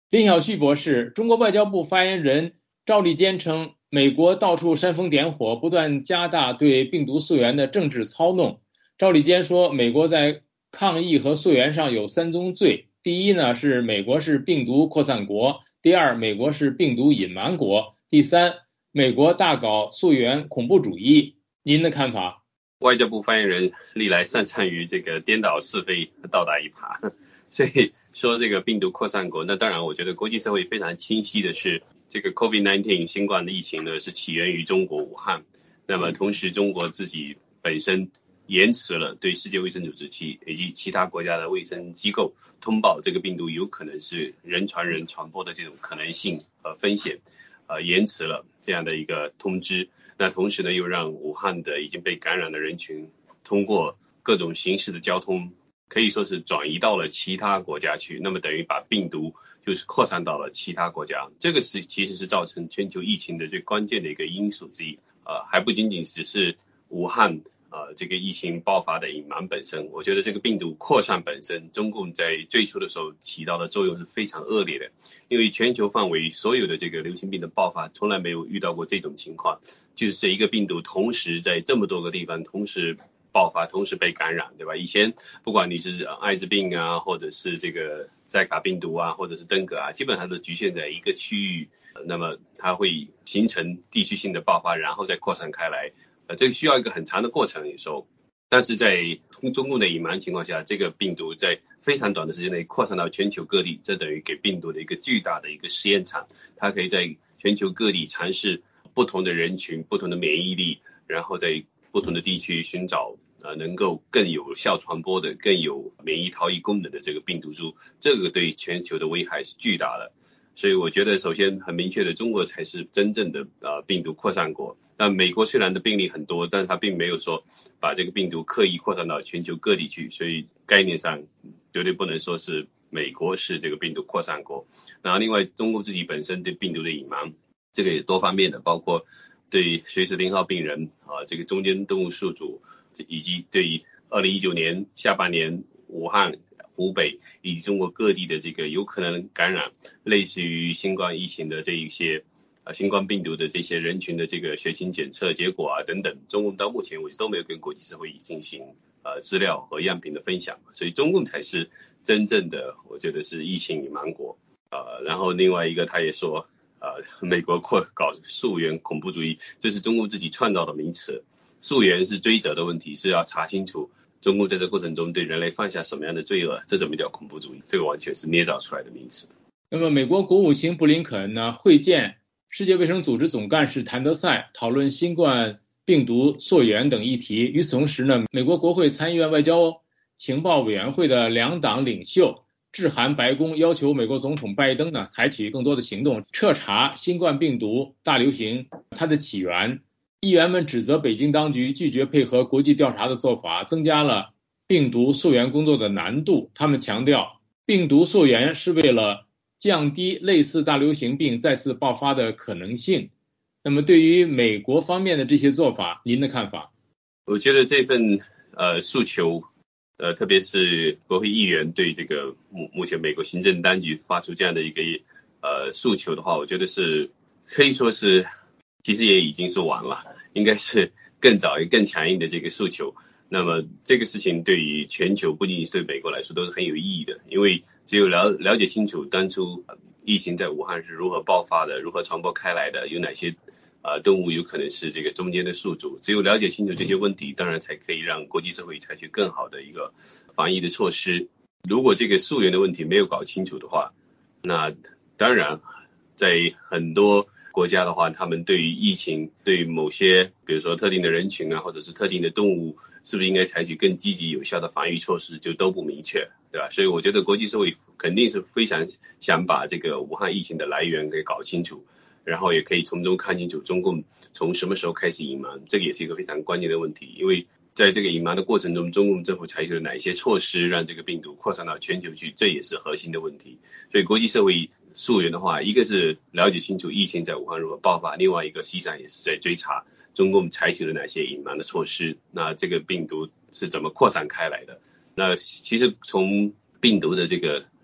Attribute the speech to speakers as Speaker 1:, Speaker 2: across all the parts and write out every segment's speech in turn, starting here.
Speaker 1: 林晓旭博士，中国外交部发言人赵立坚称，美国到处煽风点火，不断加大对病毒溯源的政治操弄。赵立坚说，美国在抗疫和溯源上有三宗罪。第一呢，是美国是病毒扩散国；第二，美国是病毒隐瞒国；第三，美国大搞溯源恐怖主义。您的看法？
Speaker 2: 外交部发言人历来擅长于这个颠倒是非，倒打一耙。所以说这个病毒扩散国，那当然我觉得国际社会非常清晰的是，这个 COVID-19 新冠的疫情呢是起源于中国武汉。那么同时中国自己本身延迟了对世界卫生组织以及其他国家的卫生机构通报这个病毒有可能是人传人传播的这种可能性和风险，延迟了这样的一个通知。那同时呢又让武汉的已经被感染的人群通过各种形式的交通可以说是转移到了其他国家去，那么等于把病毒就是扩散到了其他国家。这个其实是造成全球疫情的最关键的一个因素之一，还不仅仅只是武汉这个疫情爆发的隐瞒本身，我觉得这个病毒扩散本身，中共在最初的时候起到的作用是非常恶劣的。因为全球范围所有的这个流行病的爆发从来没有遇到过这种情况，就是这一个病毒同时在这么多个地方同时爆发，同时被感染，对吧？以前不管你是艾滋病啊，或者是这个寨卡病毒啊，或者是登革啊，基本上都局限在一个区域，那么它会形成地区性的爆发，然后再扩散开来。这个需要一个很长的过程有时候，但是在中共的隐瞒情况下，这个病毒在非常短的时间内扩散到全球各地，这等于给病毒的一个巨大的一个实验场，它可以在全球各地尝试不同的人群、不同的免疫力，然后在不同的地区寻找能够更有效传播的、更有免疫逃逸功能的这个病毒株，这个对全球的危害是巨大的。所以我觉得首先很明确的，中国才是真正的病毒扩散国。那美国虽然的病例很多，但是它并没有说把这个病毒刻意扩散到全球各地去，所以概念上绝对不能说是美国是这个病毒扩散国。然后另外中国自己本身对病毒的隐瞒，这个也多方面的，包括对随时0号病人这个中间动物宿主，以及对2019年下半年武汉、湖北以及中国各地的这个有可能感染类似于新冠疫情的这一些新冠病毒的这些人群的这个血清检测结果等等，中共到目前为止都没有跟国际社会进行资料和样品的分享，所以中共才是真正的我觉得是疫情隐瞒国。然后另外一个他也说美国搞溯源恐怖主义，这是中共自己创造的名词。溯源是追责的问题，是要查清楚中共在这过程中对人类犯下什么样的罪恶，这怎么叫恐怖主义？这个完全是捏造出来的名词。
Speaker 1: 那么美国国务卿布林肯呢会见世界卫生组织总干事谭德赛，讨论新冠病毒溯源等议题。与此同时呢，美国国会参议院外交情报委员会的两党领袖致函白宫，要求美国总统拜登呢采取更多的行动，彻查新冠病毒大流行它的起源。议员们指责北京当局拒绝配合国际调查的做法，增加了病毒溯源工作的难度。他们强调，病毒溯源是为了降低类似大流行病再次爆发的可能性。那么对于美国方面的这些做法，您的看法？
Speaker 2: 我觉得这份诉求特别是国会议员对这个目前美国行政当局发出这样的一个诉求的话，我觉得是可以说是其实也已经是晚了，应该是更早也更强硬的这个诉求。那么这个事情对于全球不仅仅是对美国来说都是很有意义的，因为只有了解清楚当初疫情在武汉是如何爆发的，如何传播开来的，有哪些动物有可能是这个中间的宿主，只有了解清楚这些问题，当然才可以让国际社会采取更好的一个防疫的措施。如果这个溯源的问题没有搞清楚的话，那当然在很多国家的话，他们对于疫情对某些比如说特定的人群或者是特定的动物是不是应该采取更积极有效的防御措施就都不明确，对吧？所以我觉得国际社会肯定是非常想把这个武汉疫情的来源给搞清楚，然后也可以从中看清楚中共从什么时候开始隐瞒，这个也是一个非常关键的问题。因为在这个隐瞒的过程中，中共政府采取了哪一些措施让这个病毒扩散到全球去，这也是核心的问题。所以国际社会溯源的话，一个是了解清楚疫情在武汉如何爆发，另外一个实际上也是在追查中共采取了哪些隐瞒的措施，那这个病毒是怎么扩散开来的。那其实从病毒的这个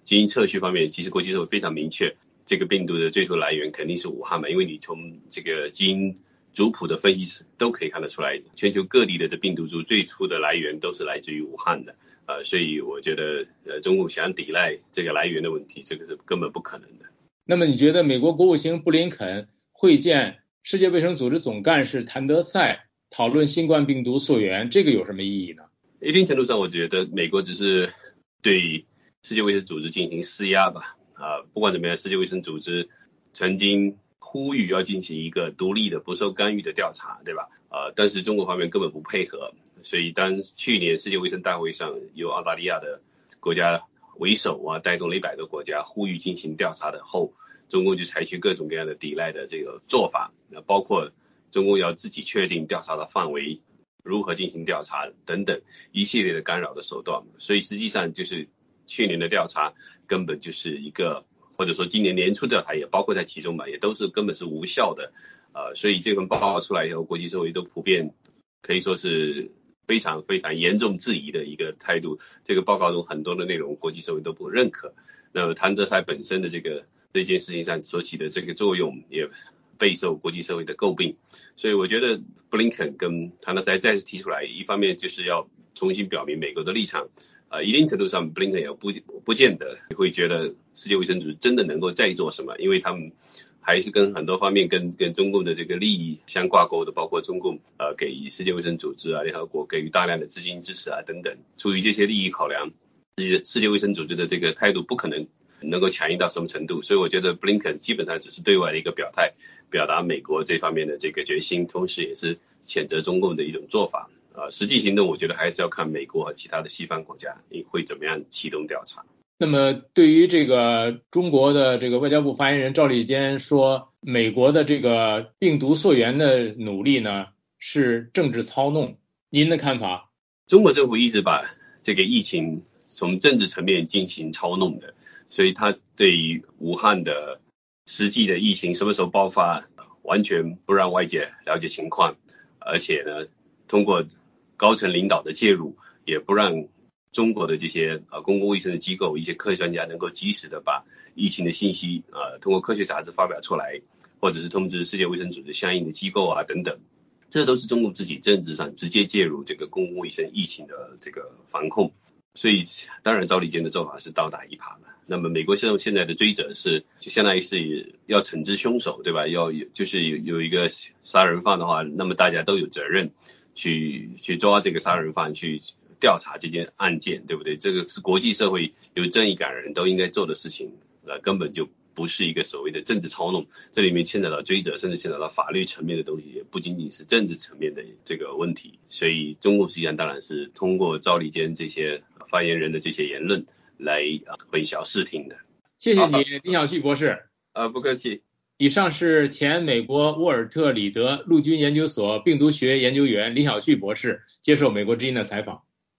Speaker 2: 基因测序方面，其实国际社会非常明确，这个病毒的最初来源肯定是武汉嘛，因为你从这个基因族谱的分析都可以看得出来，全球各地的病毒株最初的来源都是来自于武汉的。所以我觉得中共想抵赖这个来源的问题，这个是根本不可能的。
Speaker 1: 那么你觉得美国国务卿布林肯会见世界卫生组织总干事谭德赛讨论新冠病毒溯源，这个有什么意义呢？
Speaker 2: 一定程度上我觉得美国只是对世界卫生组织进行施压吧。不管怎么样，世界卫生组织曾经呼吁要进行一个独立的不受干预的调查，对吧？但是中国方面根本不配合，所以当去年世界卫生大会上由澳大利亚的国家为首带动了100多国家呼吁进行调查的后，中共就采取各种各样的抵赖的这个做法，包括中共要自己确定调查的范围，如何进行调查等等一系列的干扰的手段。所以实际上就是去年的调查根本就是一个，或者说今年年初调查也包括在其中吧，也都是根本是无效的。所以这份报告出来以后，国际社会都普遍可以说是非常非常严重质疑的一个态度。这个报告中很多的内容国际社会都不认可。那么谭德赛本身的这件事情上所起的这个作用也备受国际社会的诟病。所以我觉得布林肯跟谭德赛再次提出来，一方面就是要重新表明美国的立场。一定程度上布林肯也不见得会觉得世界卫生组织真的能够再做什么，因为他们还是跟很多方面跟中共的这个利益相挂钩的，包括中共给予世界卫生组织联合国给予大量的资金支持等等，出于这些利益考量，世界卫生组织的这个态度不可能够强硬到什么程度。所以我觉得布林肯基本上只是对外的一个表态，表达美国这方面的这个决心，同时也是谴责中共的一种做法。实际行动我觉得还是要看美国和其他的西方国家会怎么样启动调查。
Speaker 1: 那么对于这个中国的这个外交部发言人赵立坚说，美国的这个病毒溯源的努力呢是政治操弄，您的看法？
Speaker 2: 中国政府一直把这个疫情从政治层面进行操弄的，所以他对于武汉的实际的疫情什么时候爆发完全不让外界了解情况，而且呢通过高层领导的介入，也不让中国的这些公共卫生的机构一些科学专家能够及时的把疫情的信息通过科学杂志发表出来，或者是通知世界卫生组织相应的机构等等。这都是中共自己政治上直接介入这个公共卫生疫情的这个防控。所以当然赵立坚的做法是倒打一耙的。那么美国现在的追责是就相当于是要惩治凶手，对吧？就是有一个杀人犯的话，那么大家都有责任去抓这个杀人犯，去调查这件案件，对不对？这个是国际社会有正义感的人都应该做的事情，根本就不是一个所谓的政治操弄。这里面牵扯到追责，甚至牵扯到法律层面的东西，也不仅仅是政治层面的这个问题。所以中共实际上当然是通过赵立坚这些发言人的这些言论来混淆视听的。
Speaker 1: 谢谢你，林晓旭博士。
Speaker 2: 不客气。
Speaker 1: 以上是前美国沃尔特里德陆军研究所病毒学研究员林晓旭博士接受美国之音的采访。